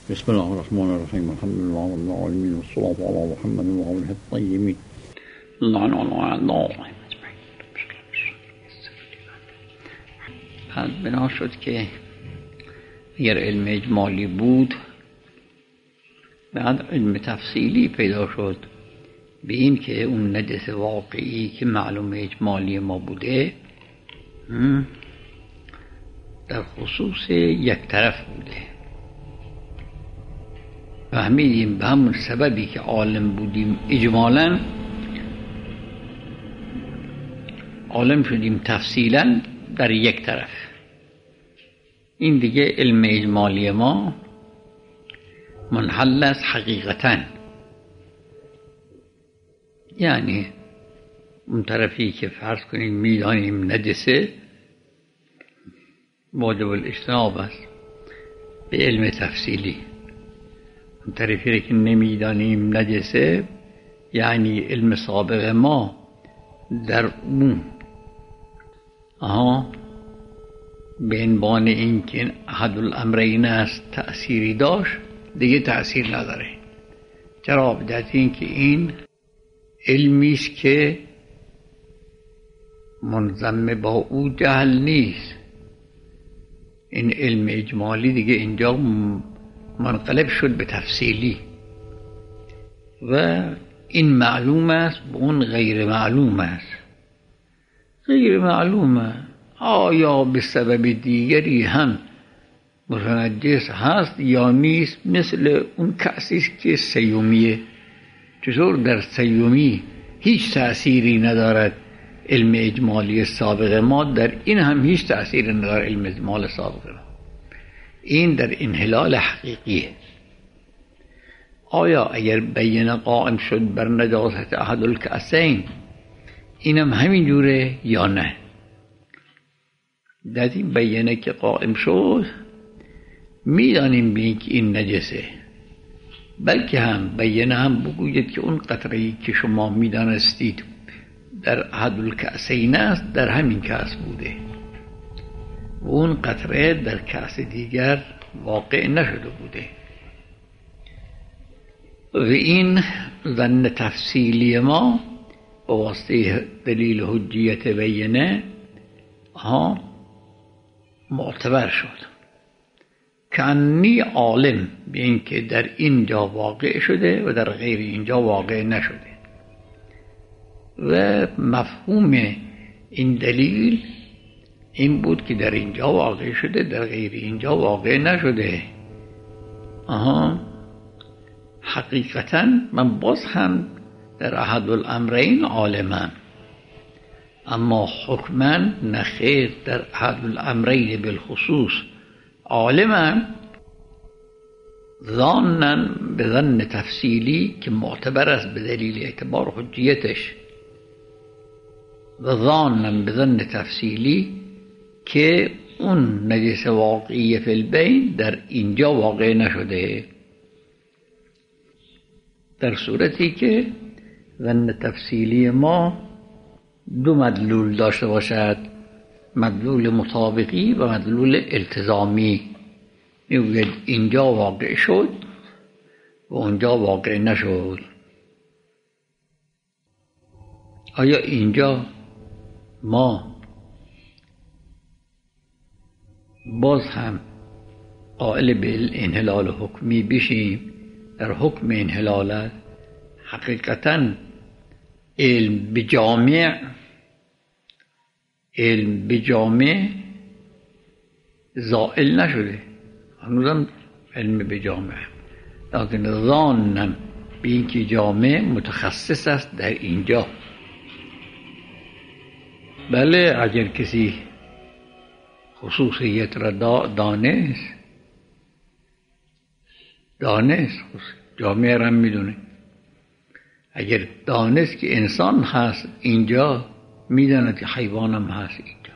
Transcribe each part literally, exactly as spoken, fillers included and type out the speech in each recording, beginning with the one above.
بسم الله الرحمن الرحيم الحمد لله رب العالمين والصلاة على محمد وآله الطيبين. الله الله الله. بعد بنا شد که اگر علم اجمالی بود بعد علم تفصیلی پیدا شد به این که اون نجس واقعی که معلوم اجمالی ما بوده در خصوص یک طرف بوده. فهمیدیم به همون سببی که عالم بودیم اجمالاً عالم شدیم تفصیلاً در یک طرف. این دیگه علم اجمالی ما منحل است حقیقتاً، یعنی اون طرفی که فرض کنیم میدانیم نجسه واجب الاجتناب است به علم تفصیلی. اون طرفی که نمیدانیم نجسه یعنی علم سابق ما در اون آها به عنوان این که احد الامرین است تأثیری داشت دیگه تأثیر نداره. چرا؟ به جهت این که این علمی است که منضم با او جهل نیست. این علم اجمالی دیگه اینجا منقلب شد به تفصیلی و این معلوم است به اون غیر معلوم است. غیر معلومه آیا به سبب دیگری هم متنجس هست یا نیست. مثل اون کسی که سیومیه، چطور در سیومی هیچ تأثیری ندارد علم اجمالی سابق ما، در این هم هیچ تأثیری ندارد علم اجمال سابق ما. این در انحلال حقیقیه. آیا اگر بیانه قائم شد بر نجاست احد الکأسین اینم همین جوره یا نه؟ در این بیانه که قائم شد میدانیم بین که این نجسه، بلکه هم بیانه هم بگوید که اون قطره‌ای که شما میدانستید در احد الکأسین است در همین کأس بوده و اون قطره در کأس دیگر واقع نشده بوده. و این ظن تفصیلی ما با واسطه دلیل حجیت بیانه ها معتبر شد. کانی عالم به این که در اینجا واقع شده و در غیر اینجا واقع نشده و مفهوم این دلیل این بود که در اینجا واقع شده در غیر اینجا واقع نشده. آها حقیقتا من باز هم در احد الامرین عالمم، اما حکما نخیر در احد الامرین بالخصوص عالمم ظانا به ظن تفصیلی که معتبر است به دلیل اعتبار حجیتش و ظانا به ظن تفصیلی که اون نجس واقعی فی البین در اینجا واقع نشده. در صورتی که ظن تفصیلی ما دو مدلول داشته باشد، مدلول مطابقی و مدلول التزامی. میگوید اینجا واقع شد و اونجا واقع نشد. آیا اینجا ما باز هم قائل به انحلال حکمی بشیم؟ در حکم انحلالت حقیقتاً علم بجامع علم بجامع زائل نشده، هنوزم علم بجامع، لیکن ظانم به این که جامع متخصص است در اینجا. بله اگر کسی خصوصیت را دانست دانست جامع را میدونه. اگر دانست که انسان هست اینجا میداند که حیوان هم هست اینجا،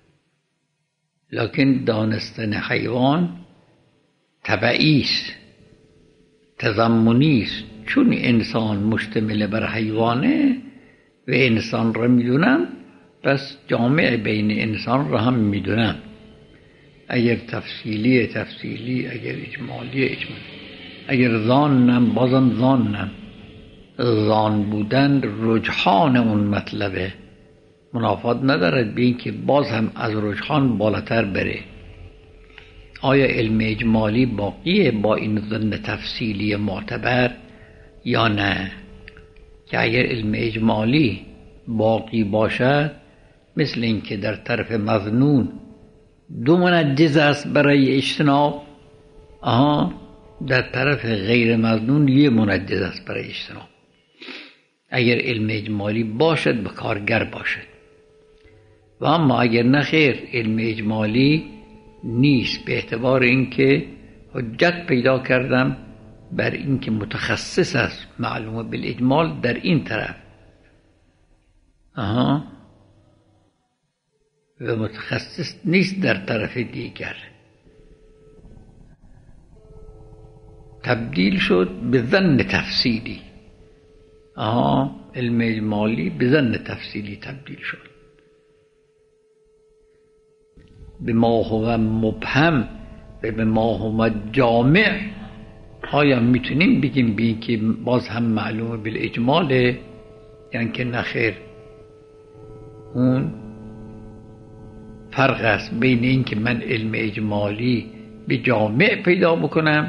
لکن دانستن حیوان تبعی است، تضمنی است. چون انسان مشتمل بر حیوانه و انسان را میدونم پس جامع بین انسان را هم میدونم. اگر تفصیلی تفصیلی، اگر اجمالی اجمالی. اگر ظانم بازم ظانم ظان بودن رجحان اون مطلبه، منافات ندارد به این که باز هم از رجحان بالاتر بره. آیا علم اجمالی باقیه با این ظن تفصیلی معتبر یا نه؟ که اگر علم اجمالی باقی باشد مثل این که در طرف مظنون دو منجز است برای اجتناب، آها در طرف غیر مظنون یه منجز است برای اجتناب. اگر علم اجمالی باشد به کارگر باشد. و اما اگر نخیر علم اجمالی نیست، به اعتبار اینکه حجت پیدا کردم بر اینکه متخصص است معلومه بالاجمال در این طرف، آها و متخصص نیست در طرف دیگر، تبدیل شد به ظن تفصیلی. آها علم اجمالی به ظن تفصیلی تبدیل شد. به ما هو مبهم و به ما هو جامع. آیا میتونیم بگیم بی که باز هم معلومه بالاجماله؟ یعنی که نخیر، اون فرق است بین این که من علم اجمالی به جامع پیدا بکنم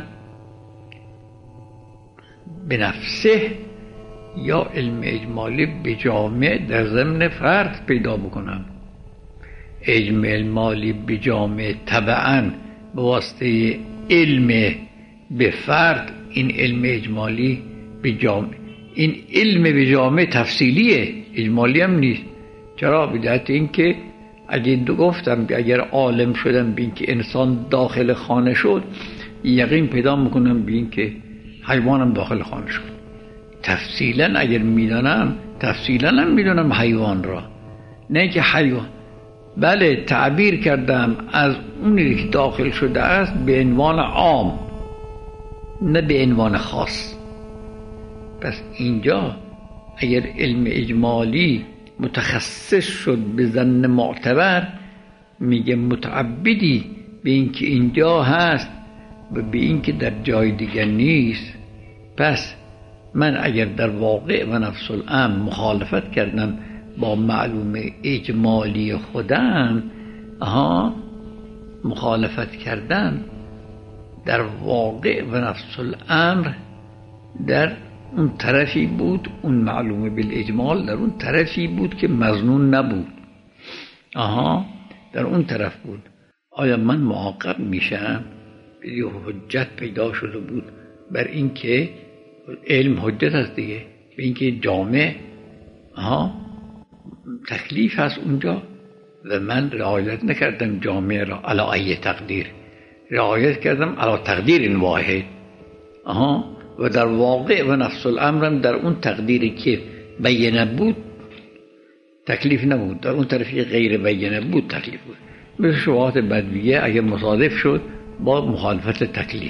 به نفسه، یا علم اجمالی به جامع در ضمن فرد پیدا بکنم. علم اجمالی به جامع طبعا به واسطه علم به فرد، این علم اجمالی به جامع، این علم به جامع تفصیلیه، اجمالی هم نیست. چرا؟ بدهت این که اگه دو گفتم اگر عالم شدم بین که انسان داخل خانه شد، یقین پیدا میکنم بین که حیوانم داخل خانه شد. تفصیلا اگر میدانم، تفصیلا هم میدونم حیوان را، نه که حیوان، بله تعبیر کردم از اونی که داخل شده است به عنوان عام، نه به عنوان خاص. پس اینجا اگر علم اجمالی متخصص شد به ظن معتبر، میگه متعبدی به اینکه اینجا هست و به اینکه در جای دیگر نیست. پس من اگر در واقع و نفس الامر مخالفت کردم با معلوم اجمالی خودم، آها مخالفت کردم در واقع و نفس الامر در اون طرفی بود، اون معلومه بالاجمال در اون طرفی بود که مظنون نبود، آها در اون طرف بود. آیا من معاقب میشم؟ یه حجت پیدا شده بود بر این که علم حجت است دیگه، به این که جامع آها تکلیف هست اونجا و من رعایت نکردم جامع را علی ای تقدیر، رعایت کردم علی تقدیر این واحد، آها و در واقع و نفس الامرم در اون تقدیری که بیانه بود تکلیف نبود، در اون طرفی غیر بیانه بود تکلیف بود. مثل شبهات بدویه اگر مصادف شد با مخالفت تکلیف.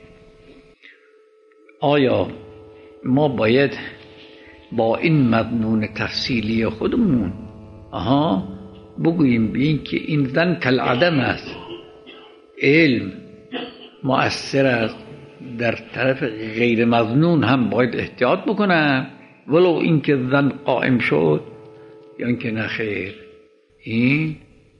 آیا ما باید با این مضمون تفصیلی خودمون آها بگوییم بین که این ظن کالعدم است، علم مؤثر است، در طرف غیر مظنون هم باید احتیاط بکنم ولو اینکه ظن قائم شد، یا اینکه نخیر؟ این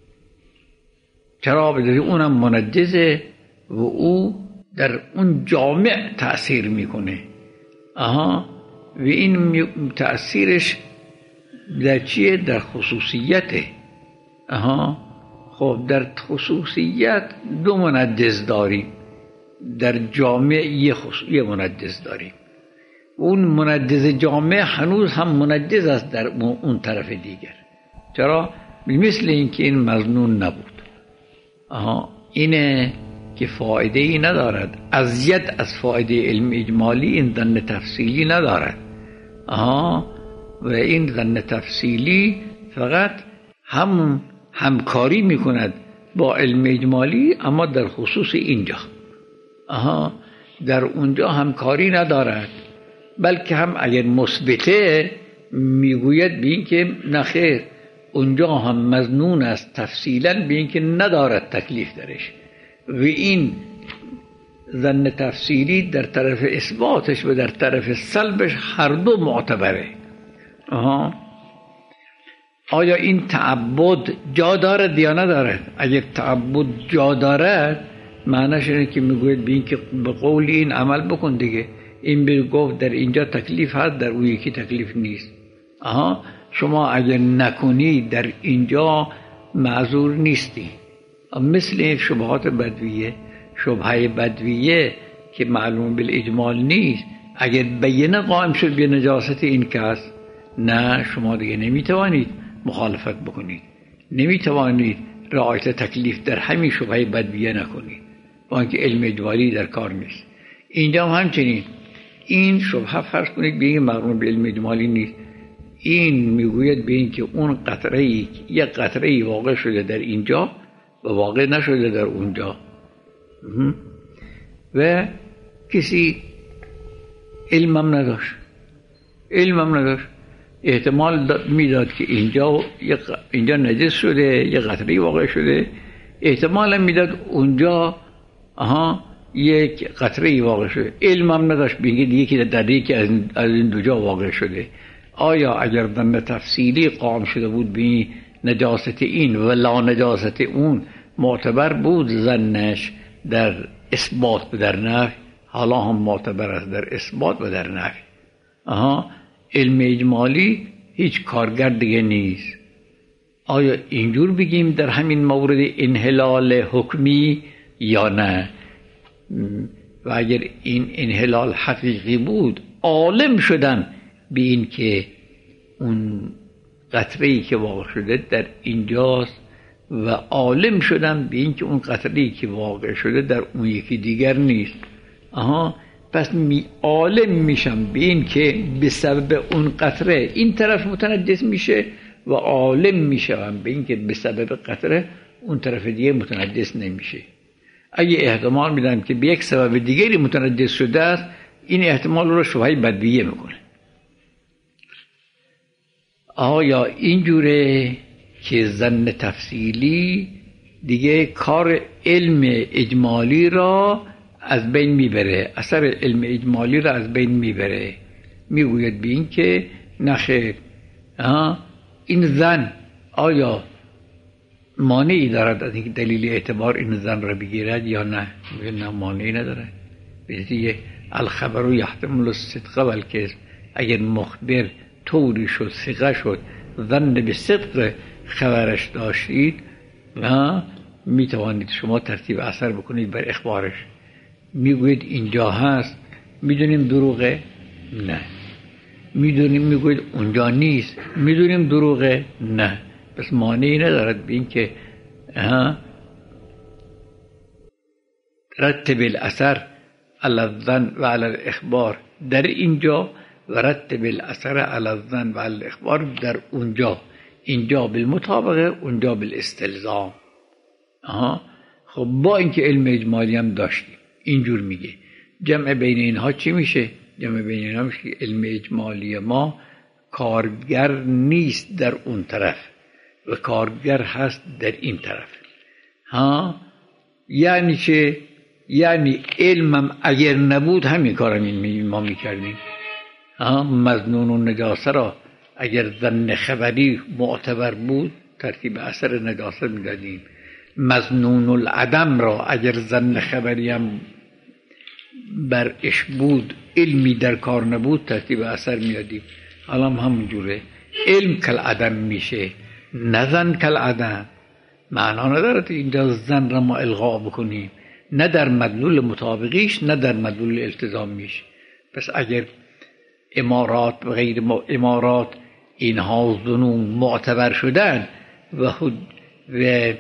چرا؟ بدهی اونم منجزه و او در اون جامع تأثیر میکنه، آها و این تأثیرش در چیه؟ در خصوصیته. آها خب در خصوصیت دو منجز داریم، در جامع یه, خصوص... یه منجز داریم. اون منجز جامع هنوز هم منجز است در اون طرف دیگر. چرا؟ مثل اینکه این مظنون نبود. آها اینه که فایده ای ندارد، ازید از فایده علم اجمالی این ظن تفصیلی ندارد. آها و این ظن تفصیلی فقط هم همکاری میکند با علم اجمالی، اما در خصوص اینجا، آها در اونجا همکاری ندارد، بلکه هم اگر مثبته میگوید به این که نخیر اونجا هم مظنون است تفصیلا به این که ندارد تکلیف درش، و این ظن تفسیری در طرف اثباتش و در طرف سلبش هر دو معتبره. آها. آیا این تعبد جا دارد یا ندارد؟ اگر تعبد جا دارد معنیش اینه که میگوید بین که به قول این عمل بکن دیگه. این بیر گفت در اینجا تکلیف هست، در اون یکی تکلیف نیست. آها. شما اگر نکنی در اینجا معذور نیستی. مثل شبهات بدویه، شبهه بدویه که معلوم بالاجمال نیست، اگر بینه قائم شد به نجاست این کس، نه شما دیگه نمیتوانید مخالفت بکنید، نمیتوانید رعایت تکلیف در همین شبهه بدویه نکنید با اینکه علم اجمالی در کار نیست. اینجا هم همچنین این شبهه فرض کنید به این مقرون به علم اجمالی نیست، این میگوید به این که اون قطره ای یک قطره ای واقع شده در اینجا و واقع نشده در اونجا و کسی علمم نداشت علمم نداشت احتمال میداد که اینجا اینجا نجس شده، یک قطره واقع شده، احتمال میداد اونجا آها یک قطره واقع شده، علمم نداشت بگید یکی در یکی از این دو جا واقع شده. آیا اگر ظن تفصیلی قائم شده بود به نجاست این و لا نجاست اون معتبر بود ظنش در اثبات و در نفی، حالا هم معتبر است در اثبات و در نفی. آها. علم اجمالی هیچ کارگر دیگه نیست. آیا اینجور بگیم در همین مورد انحلال حکمی یا نه؟ و اگر این انحلال حقیقی بود عالم شدن به این که اون قطره‌ای که واقع شده در اینجاست و عالم شدن به این که اون قطره‌ای که واقع شده در اون یکی دیگر نیست. آها. پس می عالم میشم به این که به سبب اون قطره این طرف متنجس میشه و عالم میشم به این که به سبب قطره اون طرف دیگه متنجس نمیشه. اگه احتمال میدم که به یک سبب دیگری متنجس شده است، این احتمال رو شبهه بدویه میکنه. آیا اینجوره که ظن تفصیلی دیگه کار علم اجمالی را از بین میبره، اثر علم اجمالی را از بین میبره، میگوید به این که نخیر این ظن آیا مانعی دارد از اینکه دلیل اعتبار این ظن را بگیرد یا نه؟ نه مانعی نداره. بذیه الخبر یحتمل الصدق و الکذب، اگر مخبر طوری شد ثقه شد ظن به صدق خبرش داشتید می توانید شما ترتیب اثر بکنید بر اخبارش. میگوید اینجا هست، میدونیم دروغه؟ نه. میدونیم میگوید اونجا نیست، میدونیم دروغه؟ نه. پس مانعی ندارد به این که رتب الاثر علی الظن و علی الاخبار در اینجا و رتب الاثر علی الظن و علی الاخبار در اونجا، اینجا بالمطابقه اونجا بالاستلزام. آها. خب با اینکه علم اجمالی هم داشتیم اینجور میگه، جمع بین اینها چی میشه؟ جمع بین اینها میشه که علم اجمالی ما کارگر نیست در اون طرف و کارگر هست در این طرف. ها یعنی چه؟ یعنی علمم اگر نبود همین کارم این ما میکردیم. ها مظنون و نجاسه را اگر ظن خبری معتبر بود ترتیب اثر نجاسه میدادیم، مظنون العدم را اگر ظن خبری هم برش بود علمی در کار نبود ترتیب اثر میدادیم. حالا هم جوره علم کل عدم میشه، نه ظن کل عدم. معنا نداره اینجا ظن را ما الغا بکنیم، نه در مدلول مطابقیش نه در مدلول التزامیش. پس اگر امارات و غیر امارات اینها ظنون معتبر شدن و خود و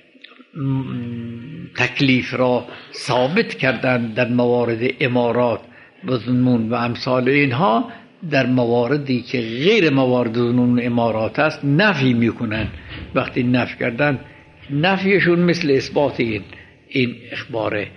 تکلیف را ثابت کردن در موارد امارات و ظنون و امثال اینها، در مواردی که غیر موارد ظنون و امارات است نفی میکنن. وقتی نفی کردن نفیشون مثل اثبات این این اخباره.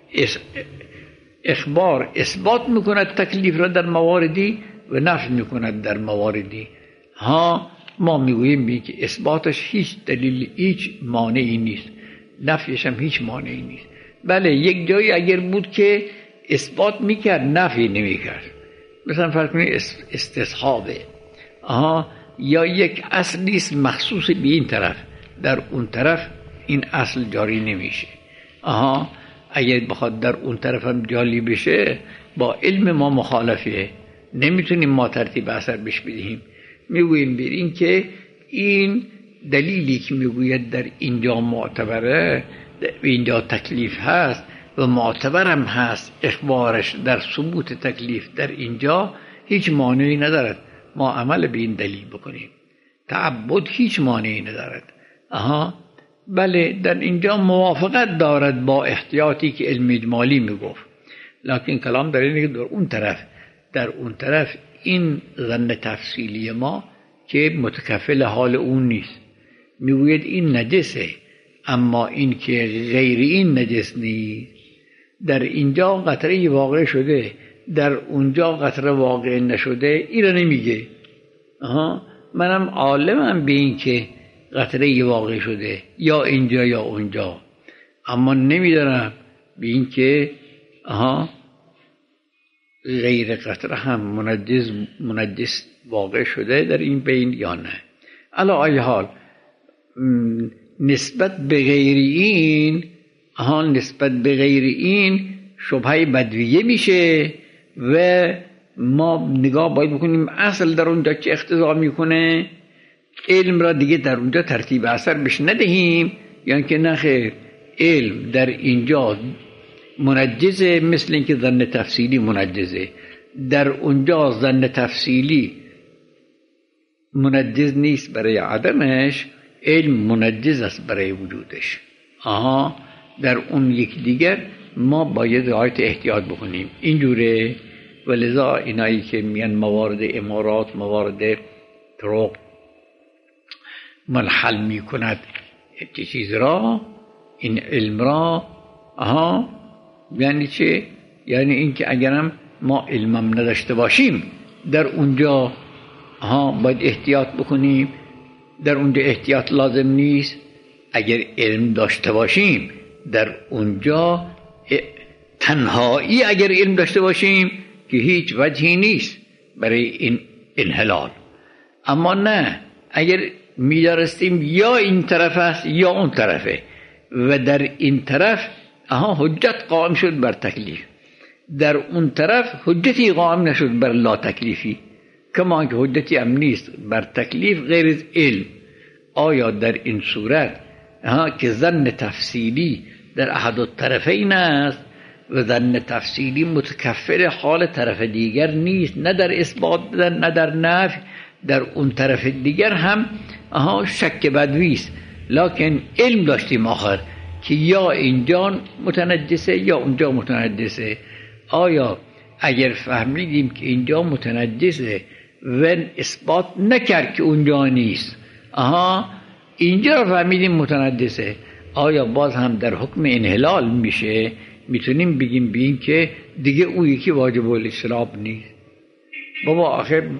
اخبار اثبات میکند تکلیف را در مواردی و نفی میکند در مواردی. ها ما میگوییم بی که اثباتش هیچ دلیل هیچ مانعی نیست، نفیش هم هیچ مانعی نیست. بله یک جایی اگر بود که اثبات میکرد نفی نمیکرد، مثلا فرض کنید استصحابه آها، یا یک اصلی است مخصوص به این طرف، در اون طرف این اصل جاری نمیشه. آها اگر بخواد در اون طرف هم جاری بشه با علم ما مخالفه، نمیتونیم ما ترتیب اثر بهش بدهیم. میگوییم برین که این دلیلی که میگوید در اینجا معتبره، در اینجا تکلیف هست و معتبرم هست، اخبارش در ثبوت تکلیف در اینجا هیچ مانعی ندارد ما عمل به این دلیل بکنیم. تعبد هیچ مانعی ندارد. آها بله در اینجا موافقت دارد با احتیاطی که علم اجمالی میگفت، لکن کلام در اینه که در اون طرف در اون طرف این ظن تفصیلی ما که متکفل حال اون نیست، میگوید این نجسه، اما این که غیر این نجس نیست. در اینجا قطره واقع شده، در اونجا قطره واقع نشده، این رو نمیگه. آها منم عالمم به این که قطره واقع شده یا اینجا یا اونجا، اما نمیدارم به این که آها غیر قطره هم منجس منجس واقع شده در این بین یا نه. علی ای حال نسبت به غیر این آها نسبت به غیر این شبهه بدویه میشه و ما نگاه باید بکنیم اصل در اونجا چه اقتضا میکنه، علم را دیگه در اونجا ترتیب اثر بش ندهیم، یعنی که نه خیر علم در اینجا منجزه، مثل اینکه ظن تفصیلی منجزه، در اونجا ظن تفصیلی منجز نیست برای عدمش، علم منجز است برای وجودش. آها در اون یک دیگر ما باید رعایت احتیاط بکنیم اینجوره. ولذا اینایی که میان موارد امارات، موارد طرق منحل می کند چیز را، این علم را، آها یعنی چه؟ یعنی این که اگرم ما علمم نداشته باشیم در اونجا آها باید احتیاط بکنیم، در اونجا احتیاط لازم نیست. اگر علم داشته باشیم در اونجا تنهایی، اگر علم داشته باشیم که هیچ وجهی نیست برای این انحلال. اما نه اگر می‌دانستیم یا این طرف است یا اون طرفه و در این طرف آها حجت قائم شد بر تکلیف، در اون طرف حجتی قائم نشد بر لا تکلیفی، کما که حجتی هم نیست بر تکلیف غیر از علم. آیا در این صورت ها که ظن تفصیلی در احد الطرفین است و ظن تفصیلی متکفل حال طرف دیگر نیست، نه در اثبات نه در نفی، در اون طرف دیگر هم آها شک بدوی است، لکن علم داشتیم آخر که یا اینجا متنجسه یا اونجا متنجسه. آیا اگر فهمیدیم که اینجا متنجسه و اثبات نکرد که اونجا نیست، آها اینجا فهمیدیم متنجسه، آیا باز هم در حکم انحلال میشه؟ میتونیم بگیم به این که دیگه او یکی واجب الاجتناب نیست؟ بابا آخر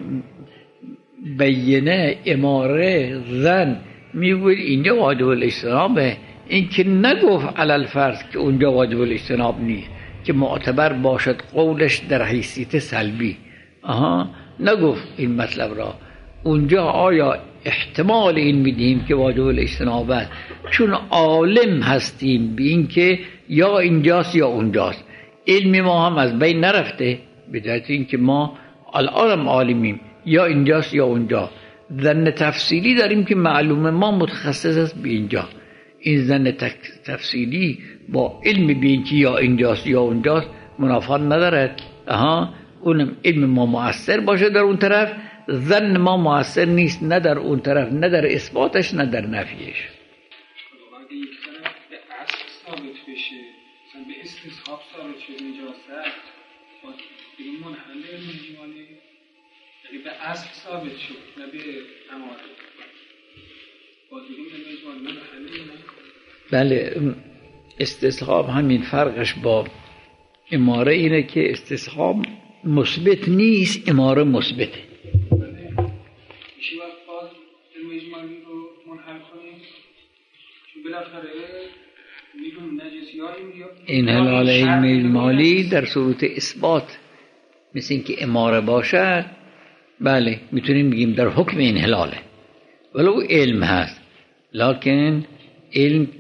بینه اماره زن میگوید اینجا واجب الاجتنابه، این که نگفت علل فرض که اونجا واجب الاجتناب نیست که معتبر باشد قولش در حیثیت سلبی. آها نگفت این مطلب را. اونجا آیا احتمال این میدیم که واجب الاجتنابه، چون عالم هستیم به این که یا اینجاست یا اونجاست، علم ما هم از بین نرفته، به جهت این که ما الان عالمیم یا اینجاست یا اونجا. ظن تفصیلی داریم که معلومه ما متخصص است به اینجا، این ظن تفصیلی با علم به این که یا اینجاست یا اونجاست منافات ندارد. آها اونم علم ما مؤثر باشه در اون طرف، ظن ما مؤثر نیست نه در اون طرف، نه در اثباتش نه در نفیش. اگه یک طرف به اصل ثابت بشه، مثلا به استصحاب ثابت شده نجاست، با این منحل اجمالی، یعنی به اصل ثابت شد نه به اماره، با این اجمالی منحل. بله استصحاب همین فرقش با اماره اینه که استصحاب مثبت نیست، اماره مثبته. میشه وقت باز علم اجمالی رو منحل کنیم، چون بالاخره انحلال علم اجمالی در صورت اثبات مثل این که اماره باشد، بله میتونیم بگیم در حکم انحلاله، ولو علم هست، لکن علم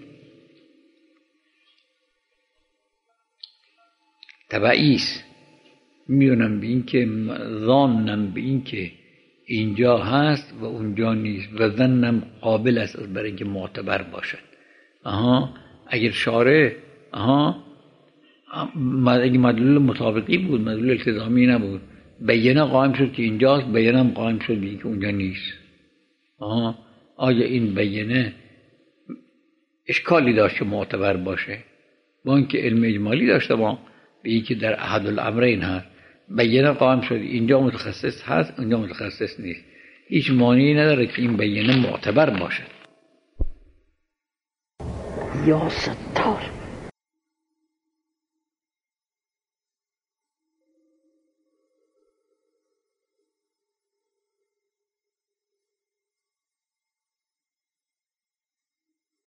تبعی است. میونم به این که ظانم به این که اینجا هست و اونجا نیست و ظنم قابل است برای اینکه معتبر باشد. آها اگر شارع آها اگه مدلول مطابقی بود، مدلول التزامی نبود، بیانه قائم شد که اینجاست، بیانه هم قائم شد به که اونجا نیست. آها آیا این بیانه اشکالی داشت که معتبر باشه؟ با اینکه علم اجمالی داشته با به این که در احد الامرین هست، بیانه قائم شد اینجا متخصص هست اونجا متخصص نیست، هیچ مانعی نداره که این بیانه معتبر باشد. یا ستار